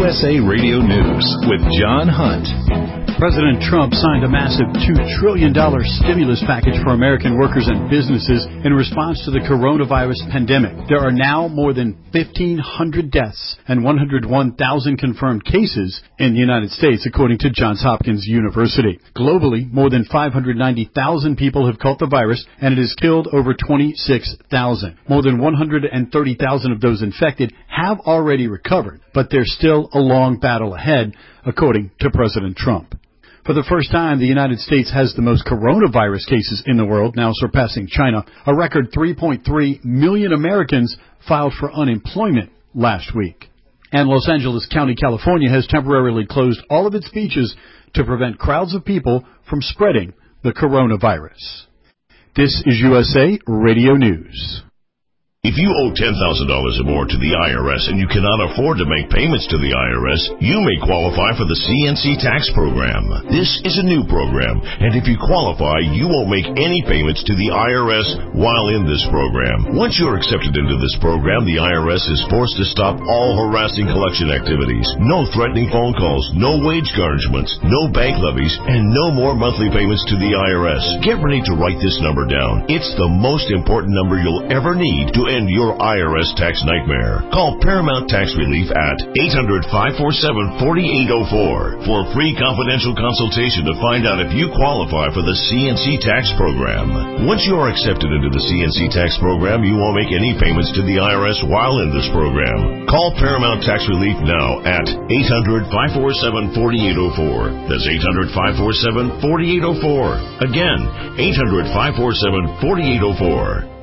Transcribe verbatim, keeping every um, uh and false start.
S A Radio News with John Hunt. President Trump signed a massive two trillion dollars stimulus package for American workers and businesses in response to the coronavirus pandemic. There are now more than fifteen hundred deaths and one hundred one thousand confirmed cases in the United States, according to Johns Hopkins University. Globally, more than five hundred ninety thousand people have caught the virus, and it has killed over twenty-six thousand. More than one hundred thirty thousand of those infected have already recovered, but there's still a long battle ahead, according to President Trump. For the first time, the United States has the most coronavirus cases in the world, now surpassing China. A record three point three million Americans filed for unemployment last week. And Los Angeles County, California, has temporarily closed all of its beaches to prevent crowds of people from spreading the coronavirus. This is U S A Radio News. If you owe ten thousand dollars or more to the I R S and you cannot afford to make payments to the I R S, you may qualify for the C N C tax program. This is a new program, and if you qualify, you won't make any payments to the I R S while in this program. Once you're accepted into this program, the I R S is forced to stop all harassing collection activities. No threatening phone calls, no wage garnishments, no bank levies, and no more monthly payments to the I R S. Get ready to write this number down. It's the most important number you'll ever need to end your I R S tax nightmare. Call Paramount Tax Relief at eight hundred, five four seven, four eight zero four for a free confidential consultation to find out if you qualify for the C N C tax program. Once you are accepted into the C N C tax program, you won't make any payments to the I R S while in this program. Call Paramount Tax Relief now at eight hundred, five four seven, four eight zero four. That's eight hundred, five four seven, four eight zero four. Again, eight hundred, five four seven, four eight zero four.